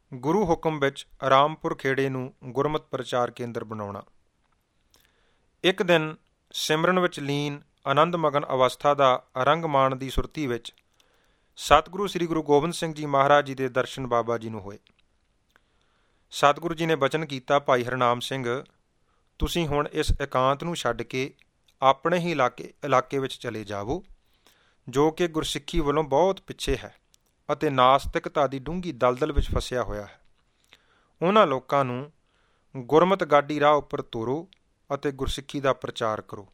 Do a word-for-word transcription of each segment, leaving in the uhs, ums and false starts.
ਗੁਰੂ ਹੁਕਮ ਵਿੱਚ ਰਾਮਪੁਰ ਖੇੜੇ ਨੂੰ ਗੁਰਮਤਿ ਪ੍ਰਚਾਰ ਕੇਂਦਰ ਬਣਾਉਣਾ। ਇੱਕ ਦਿਨ ਸਿਮਰਨ ਵਿੱਚ ਲੀਨ ਆਨੰਦ ਮਗਨ ਅਵਸਥਾ ਦਾ ਰੰਗ ਮਾਣ ਦੀ ਸੁਰਤੀ ਵਿੱਚ ਸਤਿਗੁਰੂ ਸ੍ਰੀ ਗੁਰੂ ਗੋਬਿੰਦ ਸਿੰਘ ਜੀ ਮਹਾਰਾਜ ਜੀ ਦੇ ਦਰਸ਼ਨ ਬਾਬਾ ਜੀ ਨੂੰ ਹੋਏ। ਸਤਿਗੁਰੂ ਜੀ ਨੇ ਬਚਨ ਕੀਤਾ, ਭਾਈ ਹਰਨਾਮ ਸਿੰਘ, ਤੁਸੀਂ ਹੁਣ ਇਸ ਇਕਾਂਤ ਨੂੰ ਛੱਡ ਕੇ ਆਪਣੇ ਹੀ ਇਲਾਕੇ ਇਲਾਕੇ ਵਿੱਚ ਚਲੇ ਜਾਵੋ, ਜੋ ਕਿ ਗੁਰਸਿੱਖੀ ਵੱਲੋਂ ਬਹੁਤ ਪਿੱਛੇ ਹੈ ਅਤੇ ਨਾਸਤਿਕਤਾ ਦੀ ਡੂੰਘੀ ਦਲਦਲ ਵਿੱਚ ਫਸਿਆ ਹੋਇਆ ਹੈ। ਉਹਨਾਂ ਲੋਕਾਂ ਨੂੰ ਗੁਰਮਤਿ ਗਾਡੀ ਰਾਹ ਉੱਪਰ ਤੋਰੋ ਅਤੇ ਗੁਰਸਿੱਖੀ ਦਾ ਪ੍ਰਚਾਰ ਕਰੋ।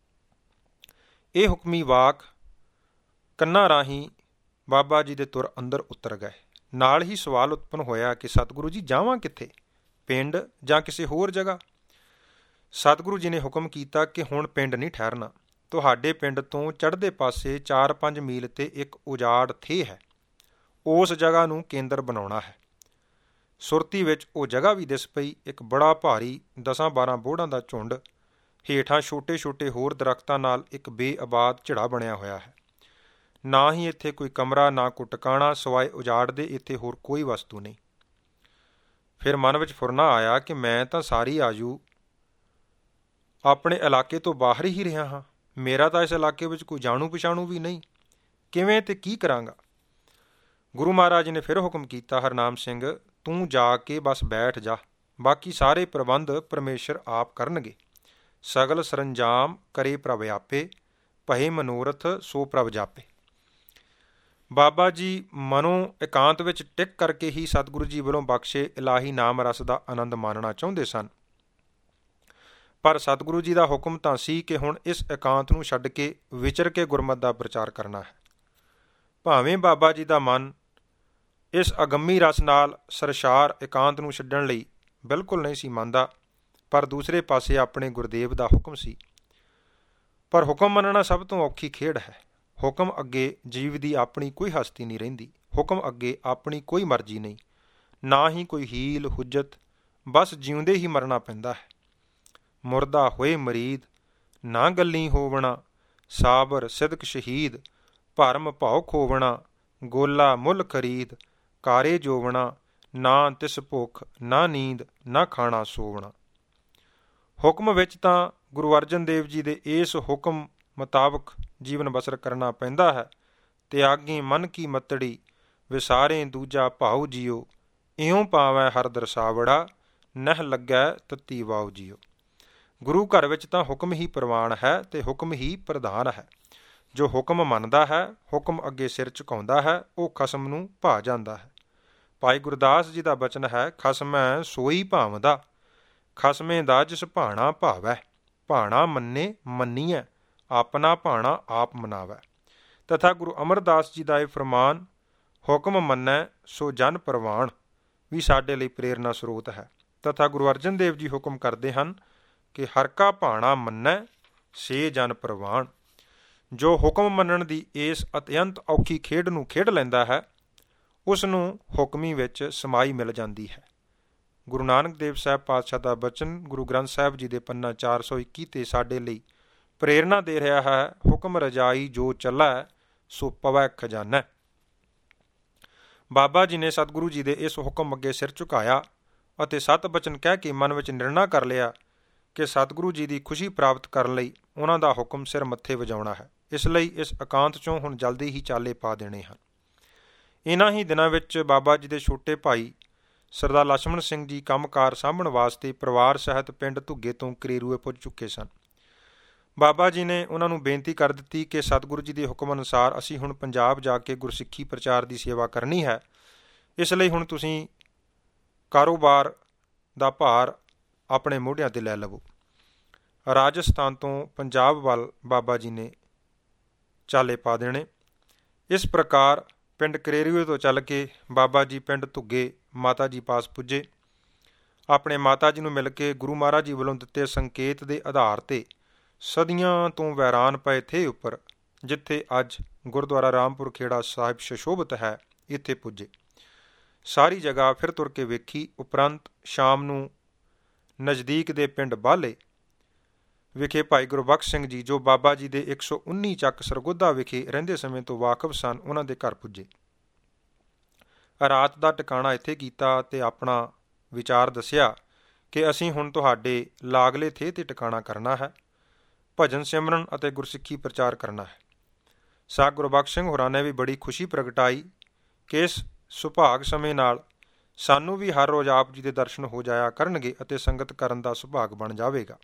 ਇਹ ਹੁਕਮੀ ਵਾਕ ਕੰਨਾਂ ਰਾਹੀਂ ਬਾਬਾ ਜੀ ਦੇ ਤੁਰ ਅੰਦਰ ਉਤਰ ਗਏ। ਨਾਲ ਹੀ ਸਵਾਲ ਉਤਪੰਨ ਹੋਇਆ ਕਿ ਸਤਿਗੁਰੂ ਜੀ ਜਾਵਾਂ ਕਿੱਥੇ, ਪਿੰਡ ਜਾਂ ਕਿਸੇ ਹੋਰ ਜਗ੍ਹਾ? ਸਤਿਗੁਰੂ ਜੀ ਨੇ ਹੁਕਮ ਕੀਤਾ ਕਿ ਹੁਣ ਪਿੰਡ ਨਹੀਂ ਠਹਿਰਨਾ। ਤੁਹਾਡੇ ਪਿੰਡ ਤੋਂ ਚੜ੍ਹਦੇ ਪਾਸੇ ਚਾਰ ਪੰਜ ਮੀਲ 'ਤੇ ਇੱਕ ਉਜਾੜ ਥੇਹ ਹੈ, ਉਸ ਜਗ੍ਹਾ ਨੂੰ ਕੇਂਦਰ ਬਣਾਉਣਾ ਹੈ। ਸੁਰਤੀ ਵਿੱਚ ਉਹ ਜਗ੍ਹਾ ਵੀ ਦਿਸ ਪਈ। ਇੱਕ ਬੜਾ ਭਾਰੀ ਦਸਾਂ ਬਾਰਾਂ ਬੋਹੜਾਂ ਦਾ ਝੁੰਡ, ਹੇਠਾਂ ਛੋਟੇ ਛੋਟੇ ਹੋਰ ਦਰੱਖਤਾਂ ਨਾਲ ਇੱਕ ਬੇਆਬਾਦ ਝਿੜਾ ਬਣਿਆ ਹੋਇਆ ਹੈ। ਨਾ ਹੀ ਇੱਥੇ ਕੋਈ ਕਮਰਾ, ਨਾ ਕੋਈ ਟਿਕਾਣਾ, ਸਿਵਾਏ ਉਜਾੜ ਦੇ ਇੱਥੇ ਹੋਰ ਕੋਈ ਵਸਤੂ ਨਹੀਂ। ਫਿਰ ਮਨ ਵਿੱਚ ਫੁਰਨਾ ਆਇਆ ਕਿ ਮੈਂ ਤਾਂ ਸਾਰੀ ਆਜੂ ਆਪਣੇ ਇਲਾਕੇ ਤੋਂ ਬਾਹਰ ਹੀ ਰਿਹਾ ਹਾਂ। ਮੇਰਾ ਤਾਂ ਇਸ ਇਲਾਕੇ ਵਿੱਚ ਕੋਈ ਜਾਣੂ ਪਛਾਣੂ ਵੀ ਨਹੀਂ। ਕਿਵੇਂ ਤੇ ਕੀ ਕਰਾਂਗਾ? ਗੁਰੂ ਮਹਾਰਾਜ ਨੇ ਫਿਰ ਹੁਕਮ ਕੀਤਾ, ਹਰਨਾਮ ਸਿੰਘ, ਤੂੰ ਜਾ ਕੇ ਬਸ ਬੈਠ ਜਾ, ਬਾਕੀ ਸਾਰੇ ਪ੍ਰਬੰਧ ਪਰਮੇਸ਼ਰ ਆਪ ਕਰਨਗੇ। ਸਗਲ ਸਰੰਜਾਮ ਕਰੇ ਪ੍ਰਭ ਆਪੇ, ਭਏ ਮਨੋਰਥ ਸੋ ਪ੍ਰਭ ਜਾਪੇ। ਬਾਬਾ ਜੀ ਮਨੋਂ ਇਕਾਂਤ ਵਿੱਚ ਟਿਕ ਕਰਕੇ ਹੀ ਸਤਿਗੁਰੂ ਜੀ ਵੱਲੋਂ ਬਖਸ਼ੇ ਇਲਾਹੀ ਨਾਮ ਰਸ ਦਾ ਆਨੰਦ ਮਾਣਨਾ ਚਾਹੁੰਦੇ ਸਨ। ਪਰ ਸਤਿਗੁਰੂ ਜੀ ਦਾ ਹੁਕਮ ਤਾਂ ਸੀ ਕਿ ਹੁਣ ਇਸ ਇਕਾਂਤ ਨੂੰ ਛੱਡ ਕੇ ਵਿਚਰ ਕੇ ਗੁਰਮਤਿ ਦਾ ਪ੍ਰਚਾਰ ਕਰਨਾ ਹੈ। ਭਾਵੇਂ ਬਾਬਾ ਜੀ ਦਾ ਮਨ ਇਸ ਅਗੰਮੀ ਰਸ ਨਾਲ ਸਰਸ਼ਾਰ ਇਕਾਂਤ ਨੂੰ ਛੱਡਣ ਲਈ ਬਿਲਕੁਲ ਨਹੀਂ ਸੀ ਮੰਨਦਾ, ਪਰ ਦੂਸਰੇ ਪਾਸੇ ਆਪਣੇ ਗੁਰਦੇਵ ਦਾ ਹੁਕਮ ਸੀ। ਪਰ ਹੁਕਮ ਮੰਨਣਾ ਸਭ ਤੋਂ ਔਖੀ ਖੇਡ ਹੈ। ਹੁਕਮ ਅੱਗੇ ਜੀਵ ਦੀ ਆਪਣੀ ਕੋਈ ਹਸਤੀ ਨਹੀਂ ਰਹਿੰਦੀ। ਹੁਕਮ ਅੱਗੇ ਆਪਣੀ ਕੋਈ ਮਰਜ਼ੀ ਨਹੀਂ, ਨਾ ਹੀ ਕੋਈ ਹੀਲ ਹੁਜਤ, ਬਸ ਜਿਉਂਦੇ ਹੀ ਮਰਨਾ ਪੈਂਦਾ ਹੈ। ਮੁਰਦਾ ਹੋਏ ਮਰੀਦ, ਨਾ ਗੱਲੀ ਹੋਵਣਾ, ਸਾਬਰ ਸਿਦਕ ਸ਼ਹੀਦ, ਭਰਮ ਭਉ ਖੋਵਣਾ, ਗੋਲਾ ਮੁੱਲ ਖਰੀਦ, ਕਾਰੇ ਜੋਵਣਾ, ਨਾ ਤਿਸ ਭੁੱਖ ਨਾ ਨੀਂਦ, ਨਾ ਖਾਣਾ ਸੋਵਣਾ। ਹੁਕਮ ਵਿੱਚ ਤਾਂ ਗੁਰੂ ਅਰਜਨ ਦੇਵ ਜੀ ਦੇ ਇਸ ਹੁਕਮ ਮੁਤਾਬਕ ਜੀਵਨ ਬਸਰ ਕਰਨਾ ਪੈਂਦਾ ਹੈ। ਤਿਆਗੀ ਮਨ ਕੀ ਮਤੜੀ, ਵਿਸਾਰੇ ਦੂਜਾ ਭਾਉ ਜੀਓ, ਇਉਂ ਪਾਵੈ ਹਰ ਦਰਸਾਵੜਾ, ਨਹਿ ਲੱਗੈ ਤਤੀ ਵਾਉ ਜੀਓ। ਗੁਰੂ ਘਰ ਵਿੱਚ ਤਾਂ ਹੁਕਮ ਹੀ ਪ੍ਰਵਾਨ ਹੈ ਅਤੇ ਹੁਕਮ ਹੀ ਪ੍ਰਧਾਨ ਹੈ। ਜੋ ਹੁਕਮ ਮੰਨਦਾ ਹੈ, ਹੁਕਮ ਅੱਗੇ ਸਿਰ ਝੁਕਾਉਂਦਾ ਹੈ, ਉਹ ਖਸਮ ਨੂੰ ਭਾ ਜਾਂਦਾ ਹੈ। ਭਾਈ ਗੁਰਦਾਸ ਜੀ ਦਾ ਬਚਨ ਹੈ, ਖਸਮੈ ਸੋਈ ਭਾਵਦਾ, ਖਸਮੇ ਦਾ ਜਿਸ ਭਾਣਾ ਭਾਵੈ, ਭਾਣਾ ਮੰਨੇ ਮੰਨੀਐ, ਆਪਣਾ ਭਾਣਾ ਆਪ ਮਨਾਵੈ। ਤਥਾ ਗੁਰੂ ਅਮਰਦਾਸ ਜੀ ਦਾ ਇਹ ਫਰਮਾਨ, ਹੁਕਮ ਮੰਨੈ ਸੋ ਜਨ ਪ੍ਰਵਾਨ, ਵੀ ਸਾਡੇ ਲਈ ਪ੍ਰੇਰਨਾ ਸਰੋਤ ਹੈ। ਤਥਾ ਗੁਰੂ ਅਰਜਨ ਦੇਵ ਜੀ ਹੁਕਮ ਕਰਦੇ ਹਨ ਕਿ ਹਰ ਕਾ ਭਾਣਾ ਮੰਨੈ ਸੇ ਜਨ ਪ੍ਰਵਾਨ। ਜੋ ਹੁਕਮ ਮੰਨਣ ਦੀ ਇਸ ਅਤਿਅੰਤ ਔਖੀ ਖੇਡ ਨੂੰ ਖੇਡ ਲੈਂਦਾ ਹੈ, ਉਸ ਨੂੰ ਹੁਕਮੀ ਵਿੱਚ ਸਮਾਈ ਮਿਲ ਜਾਂਦੀ ਹੈ। ਗੁਰੂ ਨਾਨਕ ਦੇਵ ਸਾਹਿਬ ਪਾਤਸ਼ਾਹ ਦਾ ਬਚਨ ਗੁਰੂ ਗ੍ਰੰਥ ਸਾਹਿਬ ਜੀ ਦੇ ਪੰਨਾ ਚਾਰ ਸੌ ਇੱਕੀ 'ਤੇ ਸਾਡੇ ਲਈ ਪ੍ਰੇਰਨਾ ਦੇ ਰਿਹਾ ਹੈ, ਹੁਕਮ ਰਜਾਈ ਜੋ ਚੱਲੈ ਸੋ ਪਵੈ ਖਜ਼ਾਨਾ। ਬਾਬਾ ਜੀ ਨੇ ਸਤਿਗੁਰੂ ਜੀ ਦੇ ਇਸ ਹੁਕਮ ਅੱਗੇ ਸਿਰ ਝੁਕਾਇਆ ਅਤੇ ਸਤ ਬਚਨ ਕਹਿ ਕੇ ਮਨ ਵਿੱਚ ਨਿਰਣਾ ਕਰ ਲਿਆ ਕਿ ਸਤਿਗੁਰੂ ਜੀ ਦੀ ਖੁਸ਼ੀ ਪ੍ਰਾਪਤ ਕਰਨ ਲਈ ਉਹਨਾਂ ਦਾ ਹੁਕਮ ਸਿਰ ਮੱਥੇ ਵਜਾਉਣਾ ਹੈ। ਇਸ ਲਈ ਇਸ ਇਕਾਂਤ 'ਚੋਂ ਹੁਣ ਜਲਦੀ ਹੀ ਚਾਲੇ ਪਾ ਦੇਣੇ ਹਨ। ਇਹਨਾਂ ਹੀ ਦਿਨਾਂ ਵਿੱਚ ਬਾਬਾ ਜੀ ਦੇ ਛੋਟੇ ਭਾਈ ਸਰਦਾਰ ਲਛਮਣ ਸਿੰਘ ਜੀ ਕੰਮਕਾਰ ਸਾਂਭਣ ਵਾਸਤੇ ਪਰਿਵਾਰ ਸਹਿਤ ਪਿੰਡ ਧੁੱਗੇ ਤੋਂ ਕਰੇਰੂਏ ਪੁੱਜ ਚੁੱਕੇ ਸਨ। ਬਾਬਾ ਜੀ ਨੇ ਉਹਨਾਂ ਨੂੰ ਬੇਨਤੀ ਕਰ ਦਿੱਤੀ ਕਿ ਸਤਿਗੁਰੂ ਜੀ ਦੇ ਹੁਕਮ ਅਨੁਸਾਰ ਅਸੀਂ ਹੁਣ ਪੰਜਾਬ ਜਾ ਕੇ ਗੁਰਸਿੱਖੀ ਪ੍ਰਚਾਰ ਦੀ ਸੇਵਾ ਕਰਨੀ ਹੈ। ਇਸ ਲਈ ਹੁਣ ਤੁਸੀਂ ਕਾਰੋਬਾਰ ਦਾ ਭਾਰ ਆਪਣੇ ਮੋਢਿਆਂ 'ਤੇ ਲੈ ਲਵੋ। ਰਾਜਸਥਾਨ ਤੋਂ ਪੰਜਾਬ ਵੱਲ ਬਾਬਾ ਜੀ ਨੇ ਚਾਲੇ ਪਾ ਦੇਣੇ। ਇਸ ਪ੍ਰਕਾਰ ਪਿੰਡ ਕਰੇਰੂਏ ਤੋਂ ਚੱਲ ਕੇ ਬਾਬਾ ਜੀ ਪਿੰਡ ਧੁੱਗੇ ਮਾਤਾ ਜੀ ਪਾਸ ਪੁੱਜੇ। ਆਪਣੇ ਮਾਤਾ ਜੀ ਨੂੰ ਮਿਲ ਕੇ ਗੁਰੂ ਮਹਾਰਾਜ ਜੀ ਵੱਲੋਂ ਦਿੱਤੇ ਸੰਕੇਤ ਦੇ ਆਧਾਰ 'ਤੇ ਸਦੀਆਂ ਤੋਂ ਵੈਰਾਨ ਪਏ ਥੇ ਉੱਪਰ, ਜਿੱਥੇ ਅੱਜ ਗੁਰਦੁਆਰਾ ਰਾਮਪੁਰ ਖੇੜਾ ਸਾਹਿਬ ਸੁਸ਼ੋਭਿਤ ਹੈ, ਇੱਥੇ ਪੁੱਜੇ। ਸਾਰੀ ਜਗ੍ਹਾ ਫਿਰ ਤੁਰ ਕੇ ਵੇਖੀ। ਉਪਰੰਤ ਸ਼ਾਮ ਨੂੰ ਨਜ਼ਦੀਕ ਦੇ ਪਿੰਡ ਬਾਲੇ ਵਿਖੇ ਭਾਈ ਗੁਰਬਖਸ਼ ਸਿੰਘ ਜੀ, ਜੋ ਬਾਬਾ ਜੀ ਦੇ ਇੱਕ ਸੌ ਉੱਨੀ ਚੱਕ ਸਰਗੋਧਾ ਵਿਖੇ ਰਹਿੰਦੇ ਸਮੇਂ ਤੋਂ ਵਾਕਫ ਸਨ, ਉਹਨਾਂ ਦੇ ਘਰ ਪੁੱਜੇ ਰਾਤ ਦਾ ਟਿਕਾਣਾ ਇੱਥੇ ਕੀਤਾ ਅਤੇ ਆਪਣਾ ਵਿਚਾਰ ਦੱਸਿਆ ਕਿ ਅਸੀਂ ਹੁਣ ਤੁਹਾਡੇ ਲਾਗਲੇ ਥੇ 'ਤੇ ਟਿਕਾਣਾ ਕਰਨਾ ਹੈ, ਭਜਨ ਸਿਮਰਨ ਅਤੇ ਗੁਰਸਿੱਖੀ ਪ੍ਰਚਾਰ ਕਰਨਾ ਹੈ। ਸਾਧ ਗੁਰਬਖਸ਼ ਸਿੰਘ ਹੋਰਾਂ ਨੇ ਵੀ ਬੜੀ ਖੁਸ਼ੀ ਪ੍ਰਗਟਾਈ ਕਿ ਇਸ ਸੁਭਾਗ ਸਮੇਂ ਨਾਲ ਸਾਨੂੰ ਵੀ ਹਰ ਰੋਜ਼ ਆਪ ਜੀ ਦੇ ਦਰਸ਼ਨ ਹੋ ਜਾਇਆ ਕਰਨਗੇ ਅਤੇ ਸੰਗਤ ਕਰਨ ਦਾ ਸੁਭਾਗ ਬਣ ਜਾਵੇਗਾ।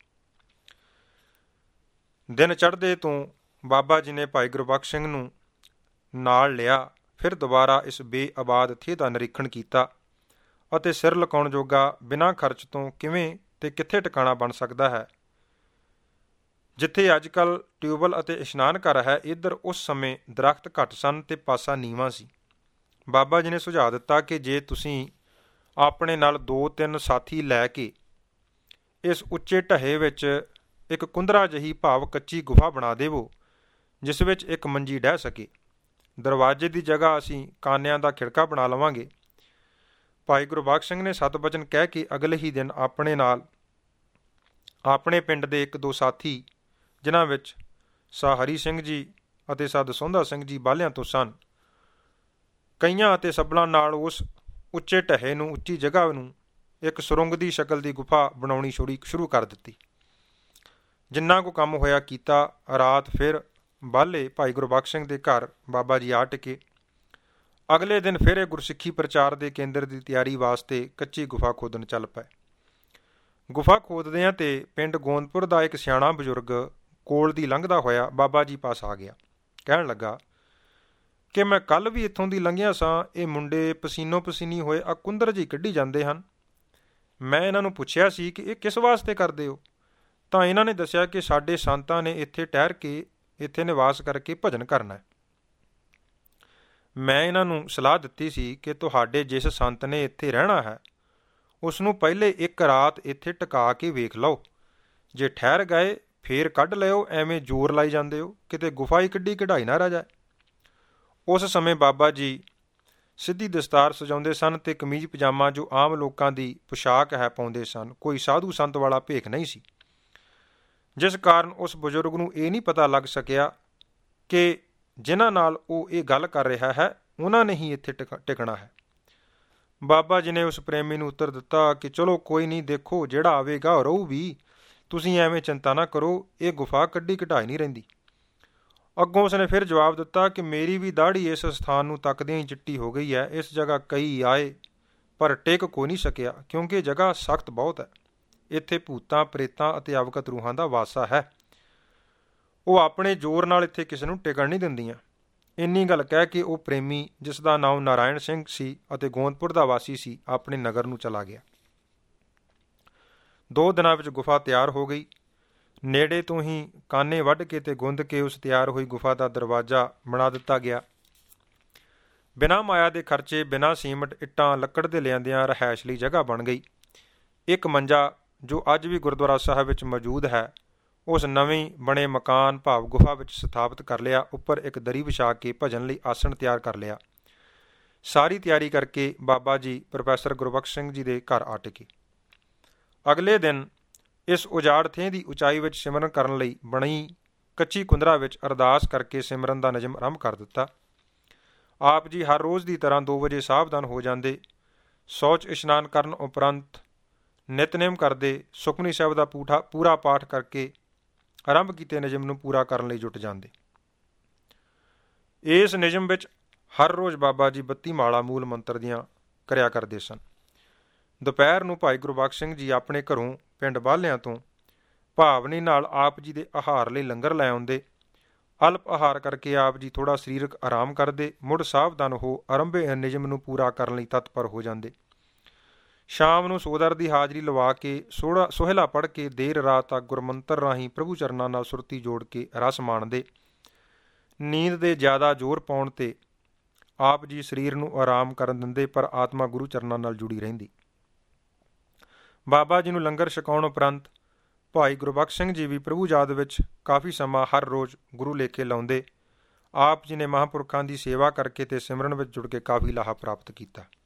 ਦਿਨ ਚੜ੍ਹਦੇ ਤੋਂ ਬਾਬਾ ਜੀ ਨੇ ਭਾਈ ਗੁਰਬਖਸ਼ ਸਿੰਘ ਨੂੰ ਨਾਲ ਲਿਆ, ਫਿਰ ਦੁਬਾਰਾ ਇਸ ਬੇਆਬਾਦ ਥੇਹ ਦਾ ਨਿਰੀਖਣ ਕੀਤਾ ਅਤੇ ਸਿਰ ਲੁਕਾਉਣ ਜੋਗਾ ਬਿਨਾਂ ਖਰਚ ਤੋਂ ਕਿਵੇਂ ਤੇ ਕਿੱਥੇ ਟਿਕਾਣਾ ਬਣ ਸਕਦਾ ਹੈ। ਜਿੱਥੇ ਅੱਜ ਕੱਲ੍ਹ ਟਿਊਬਵੈੱਲ ਅਤੇ ਇਸ਼ਨਾਨ ਘਰ ਹੈ, ਇੱਧਰ ਉਸ ਸਮੇਂ ਦਰੱਖਤ ਘੱਟ ਸਨ ਅਤੇ ਪਾਸਾ ਨੀਵਾਂ ਸੀ। ਬਾਬਾ ਜੀ ਨੇ ਸੁਝਾਅ ਦਿੱਤਾ ਕਿ ਜੇ ਤੁਸੀਂ ਆਪਣੇ ਨਾਲ ਦੋ ਤਿੰਨ ਸਾਥੀ ਲੈ ਕੇ ਇਸ ਉੱਚੇ ਢਹੇ ਵਿੱਚ ਇੱਕ ਕੁੰਦਰਾ ਜਿਹੀ ਭਾਵ ਕੱਚੀ ਗੁਫਾ ਬਣਾ ਦੇਵੋ, ਜਿਸ ਵਿੱਚ ਇੱਕ ਮੰਜੀ ਡਹਿ ਸਕੇ। ਦਰਵਾਜ਼ੇ ਦੀ ਜਗ੍ਹਾ ਅਸੀਂ ਕਾਨਿਆਂ ਦਾ ਖਿੜਕਾ ਬਣਾ ਲਵਾਂਗੇ। ਭਾਈ ਗੁਰਬਖਸ਼ ਸਿੰਘ ਨੇ ਸਤ ਬਚਨ ਕਹਿ ਕੇ ਅਗਲੇ ਹੀ ਦਿਨ ਆਪਣੇ ਨਾਲ ਆਪਣੇ ਪਿੰਡ ਦੇ ਇੱਕ ਦੋ ਸਾਥੀ, ਜਿਨ੍ਹਾਂ ਵਿੱਚ ਸਾ ਹਰੀ ਸਿੰਘ ਜੀ ਅਤੇ ਸਾ ਦਸੌਂਧਾ ਸਿੰਘ ਜੀ ਬਾਲਿਆਂ ਤੋਂ ਸਨ, ਕਈਆਂ ਅਤੇ ਸੱਬਲਾਂ ਨਾਲ ਉਸ ਉੱਚੇ ਢਹੇ ਨੂੰ, ਉੱਚੀ ਜਗ੍ਹਾ ਨੂੰ ਇੱਕ ਸੁਰੰਗ ਦੀ ਸ਼ਕਲ ਦੀ ਗੁਫਾ ਬਣਾਉਣੀ ਛੋੜੀ ਸ਼ੁਰੂ ਕਰ ਦਿੱਤੀ। ਜਿੰਨਾ ਕੁ ਕੰਮ ਹੋਇਆ ਕੀਤਾ। ਰਾਤ ਫਿਰ ਬਾਲੇ ਭਾਈ ਗੁਰਬਖਸ਼ ਸਿੰਘ ਦੇ ਘਰ ਬਾਬਾ ਜੀ ਆ ਟਿਕੇ। ਅਗਲੇ ਦਿਨ ਫਿਰ ਇਹ ਗੁਰਸਿੱਖੀ ਪ੍ਰਚਾਰ ਦੇ ਕੇਂਦਰ ਦੀ ਤਿਆਰੀ ਵਾਸਤੇ ਕੱਚੀ ਗੁਫਾ ਖੋਦਣ ਚੱਲ ਪਏ। ਗੁਫਾ ਖੋਦਦਿਆਂ ਤੇ ਪਿੰਡ ਗੋਂਦਪੁਰ ਦਾ ਇੱਕ ਸਿਆਣਾ ਬਜ਼ੁਰਗ ਕੋਲ ਦੀ ਲੰਘਦਾ ਹੋਇਆ ਬਾਬਾ ਜੀ ਪਾਸ ਆ ਗਿਆ। ਕਹਿਣ ਲੱਗਾ ਕਿ ਮੈਂ ਕੱਲ੍ਹ ਵੀ ਇੱਥੋਂ ਦੀ ਲੰਘਿਆ ਸਾਂ, ਇਹ ਮੁੰਡੇ ਪਸੀਨੋ ਪਸੀਨੀ ਹੋਏ ਆ ਕੁੰਦਰ ਜਿਹੀ ਕੱਢੀ ਜਾਂਦੇ ਹਨ। ਮੈਂ ਇਹਨਾਂ ਨੂੰ ਪੁੱਛਿਆ ਸੀ ਕਿ ਇਹ ਕਿਸ ਵਾਸਤੇ ਕਰਦੇ ਹੋ, ਤਾਂ ਇਹਨਾਂ ਨੇ ਦੱਸਿਆ ਕਿ ਸਾਡੇ ਸੰਤਾਂ ਨੇ ਇੱਥੇ ਠਹਿਰ ਕੇ, ਇੱਥੇ ਨਿਵਾਸ ਕਰਕੇ ਭਜਨ ਕਰਨਾ ਹੈ। ਮੈਂ ਇਹਨਾਂ ਨੂੰ ਸਲਾਹ ਦਿੱਤੀ ਸੀ ਕਿ ਤੁਹਾਡੇ ਜਿਸ ਸੰਤ ਨੇ ਇੱਥੇ ਰਹਿਣਾ ਹੈ, ਉਸ ਨੂੰ ਪਹਿਲੇ ਇੱਕ ਰਾਤ ਇੱਥੇ ਟਿਕਾ ਕੇ ਵੇਖ ਲਓ। ਜੇ ਠਹਿਰ ਗਏ ਫੇਰ ਕੱਢ ਲਿਓ, ਐਵੇਂ ਜ਼ੋਰ ਲਾਈ ਜਾਂਦੇ ਹੋ, ਕਿਤੇ ਗੁਫਾ ਹੀ ਕੱਢੀ ਕਢਾਈ ਨਾ ਰਹਿ ਜਾਏ। ਉਸ ਸਮੇਂ ਬਾਬਾ ਜੀ ਸਿੱਧੀ ਦਸਤਾਰ ਸਜਾਉਂਦੇ ਸਨ ਅਤੇ ਕਮੀਜ਼ ਪਜਾਮਾ ਜੋ ਆਮ ਲੋਕਾਂ ਦੀ ਪੁਸ਼ਾਕ ਹੈ ਪਾਉਂਦੇ ਸਨ। ਕੋਈ ਸਾਧੂ ਸੰਤ ਵਾਲਾ ਭੇਖ ਨਹੀਂ ਸੀ, ਜਿਸ ਕਾਰਨ ਉਸ ਬਜ਼ੁਰਗ ਨੂੰ ਇਹ ਨਹੀਂ ਪਤਾ ਲੱਗ ਸਕਿਆ ਕਿ ਜਿਨ੍ਹਾਂ ਨਾਲ ਉਹ ਇਹ ਗੱਲ ਕਰ ਰਿਹਾ ਹੈ ਉਹਨਾਂ ਨੇ ਹੀ ਇੱਥੇ ਟਿਕ ਟਿਕਣਾ ਹੈ। ਬਾਬਾ ਜੀ ਨੇ ਉਸ ਪ੍ਰੇਮੀ ਨੂੰ ਉੱਤਰ ਦਿੱਤਾ ਕਿ ਚਲੋ ਕੋਈ ਨਹੀਂ, ਦੇਖੋ ਜਿਹੜਾ ਆਵੇਗਾ ਉਹ ਰਹੂ ਵੀ, ਤੁਸੀਂ ਐਵੇਂ ਚਿੰਤਾ ਨਾ ਕਰੋ, ਇਹ ਗੁਫਾ ਕੱਢੀ ਕਢਾਈ ਨਹੀਂ ਰਹਿੰਦੀ। ਅੱਗੋਂ ਉਸਨੇ ਫਿਰ ਜਵਾਬ ਦਿੱਤਾ ਕਿ ਮੇਰੀ ਵੀ ਦਾੜੀ ਇਸ ਸਥਾਨ ਨੂੰ ਤੱਕਦਿਆਂ ਹੀ ਚਿੱਟੀ ਹੋ ਗਈ ਹੈ। ਇਸ ਜਗ੍ਹਾ ਕਈ ਆਏ ਪਰ ਟਿਕ ਕੋਈ ਨਹੀਂ ਸਕਿਆ, ਕਿਉਂਕਿ ਜਗ੍ਹਾ ਸਖਤ ਬਹੁਤ ਹੈ। ਇੱਥੇ ਭੂਤਾਂ ਪ੍ਰੇਤਾਂ ਅਤੇ ਅਵਗਤ ਰੂਹਾਂ ਦਾ ਵਾਸਾ ਹੈ। ਉਹ ਆਪਣੇ ਜ਼ੋਰ ਨਾਲ ਇੱਥੇ ਕਿਸੇ ਨੂੰ ਟਿਕਣ ਨਹੀਂ ਦਿੰਦੀਆਂ। ਇੰਨੀ ਗੱਲ ਕਹਿ ਕੇ ਉਹ ਪ੍ਰੇਮੀ, ਜਿਸ ਦਾ ਨਾਮ ਨਾਰਾਇਣ ਸਿੰਘ ਸੀ ਅਤੇ ਗੋਂਦਪੁਰ ਦਾ ਵਾਸੀ ਸੀ, ਆਪਣੇ ਨਗਰ ਨੂੰ ਚਲਾ ਗਿਆ। ਦੋ ਦਿਨਾਂ ਵਿੱਚ ਗੁਫਾ ਤਿਆਰ ਹੋ ਗਈ। ਨੇੜੇ ਤੋਂ ਹੀ ਕਾਨੇ ਵੱਢ ਕੇ ਤੇ ਗੁੰਦ ਕੇ ਉਸ ਤਿਆਰ ਹੋਈ ਗੁਫਾ ਦਾ ਦਰਵਾਜ਼ਾ ਬਣਾ ਦਿੱਤਾ ਗਿਆ। ਬਿਨਾਂ ਮਾਇਆ ਦੇ ਖਰਚੇ, ਬਿਨਾਂ ਸੀਮਟ ਇੱਟਾਂ ਲੱਕੜ ਦੇ ਲਿਆਂਦਿਆਂ ਰਿਹਾਇਸ਼ ਲਈ ਜਗ੍ਹਾ ਬਣ ਗਈ। ਇੱਕ ਮੰਜਾ ਜੋ ਅੱਜ ਵੀ ਗੁਰਦੁਆਰਾ ਸਾਹਿਬ ਵਿੱਚ ਮੌਜੂਦ ਹੈ, ਉਸ ਨਵੇਂ ਬਣੇ ਮਕਾਨ ਭਾਵ ਗੁਫਾ ਵਿੱਚ ਸਥਾਪਿਤ ਕਰ ਲਿਆ। ਉੱਪਰ ਇੱਕ ਦਰੀ ਵਿਛਾ ਕੇ ਭਜਨ ਲਈ ਆਸਣ ਤਿਆਰ ਕਰ ਲਿਆ। ਸਾਰੀ ਤਿਆਰੀ ਕਰਕੇ ਬਾਬਾ ਜੀ ਪ੍ਰੋਫੈਸਰ ਗੁਰਬਖਸ਼ ਸਿੰਘ ਜੀ ਦੇ ਘਰ ਆ ਟਿਕੇ। ਅਗਲੇ ਦਿਨ ਇਸ ਉਜਾੜ ਥੇਂ ਦੀ ਉਚਾਈ ਵਿੱਚ ਸਿਮਰਨ ਕਰਨ ਲਈ ਬਣੀ ਕੱਚੀ ਕੁੰਦਰਾ ਵਿੱਚ ਅਰਦਾਸ ਕਰਕੇ ਸਿਮਰਨ ਦਾ ਨਿਯਮ ਆਰੰਭ ਕਰ ਦਿੱਤਾ। ਆਪ ਜੀ ਹਰ ਰੋਜ਼ ਦੀ ਤਰ੍ਹਾਂ ਦੋ ਵਜੇ ਸਾਵਧਾਨ ਹੋ ਜਾਂਦੇ। ਸ਼ੌਚ ਇਸ਼ਨਾਨ ਕਰਨ ਉਪਰੰਤ ਨਿਤਨੇਮ ਕਰਦੇ, ਸੁਖਮਨੀ ਸਾਹਿਬ ਦਾ ਪੂਠਾ ਪੂਰਾ ਪਾਠ ਕਰਕੇ ਆਰੰਭ ਕੀਤੇ ਨਿਯਮ ਨੂੰ ਪੂਰਾ ਕਰਨ ਲਈ ਜੁਟ ਜਾਂਦੇ। ਇਸ ਨਿਯਮ ਵਿੱਚ ਹਰ ਰੋਜ਼ ਬਾਬਾ ਜੀ ਬੱਤੀ ਮਾਲਾ ਮੂਲ ਮੰਤਰ ਦੀਆਂ ਕਰਿਆ ਕਰਦੇ ਸਨ। ਦੁਪਹਿਰ ਨੂੰ ਭਾਈ ਗੁਰਬਖਸ਼ ਸਿੰਘ ਜੀ ਆਪਣੇ ਘਰੋਂ ਪਿੰਡ ਬਾਲਿਆਂ ਤੋਂ ਭਾਵਨੀ ਨਾਲ ਆਪ ਜੀ ਦੇ ਆਹਾਰ ਲਈ ਲੰਗਰ ਲੈ ਆਉਂਦੇ। ਅਲਪ ਆਹਾਰ ਕਰਕੇ ਆਪ ਜੀ ਥੋੜ੍ਹਾ ਸਰੀਰਕ ਆਰਾਮ ਕਰਦੇ, ਮੁੜ ਸਾਵਧਾਨ ਹੋ ਆਰੰਭੇ ਨਿਯਮ ਨੂੰ ਪੂਰਾ ਕਰਨ ਲਈ ਤਤਪਰ ਹੋ ਜਾਂਦੇ। ਸ਼ਾਮ ਨੂੰ ਸੋਦਰ ਦੀ ਹਾਜ਼ਰੀ ਲਵਾ ਕੇ ਸੋੜਾ ਸੋਹਿਲਾ ਪੜ੍ਹ ਕੇ ਦੇਰ ਰਾਤ ਤੱਕ ਗੁਰਮੰਤਰ ਰਾਹੀਂ ਪ੍ਰਭੂ ਚਰਨਾਂ ਨਾਲ ਸੁਰਤੀ ਜੋੜ ਕੇ ਰਸ ਮਾਣਦੇ। ਨੀਂਦ ਦੇ ਜ਼ਿਆਦਾ ਜ਼ੋਰ ਪਾਉਣ 'ਤੇ ਆਪ ਜੀ ਸਰੀਰ ਨੂੰ ਆਰਾਮ ਕਰਨ ਦਿੰਦੇ, ਪਰ ਆਤਮਾ ਗੁਰੂ ਚਰਨਾਂ ਨਾਲ ਜੁੜੀ ਰਹਿੰਦੀ। ਬਾਬਾ ਜੀ ਨੂੰ ਲੰਗਰ ਛਕਾਉਣ ਉਪਰੰਤ ਭਾਈ ਗੁਰਬਖਸ਼ ਸਿੰਘ ਜੀ ਵੀ ਪ੍ਰਭੂ ਯਾਦ ਵਿੱਚ ਕਾਫੀ ਸਮਾਂ ਹਰ ਰੋਜ਼ ਗੁਰੂ ਲੇਖੇ ਲਾਉਂਦੇ। ਆਪ ਜੀ ਨੇ ਮਹਾਂਪੁਰਖਾਂ ਦੀ ਸੇਵਾ ਕਰਕੇ ਤੇ ਸਿਮਰਨ ਵਿੱਚ ਜੁੜ ਕੇ ਕਾਫੀ ਲਾਹਾ ਪ੍ਰਾਪਤ ਕੀਤਾ।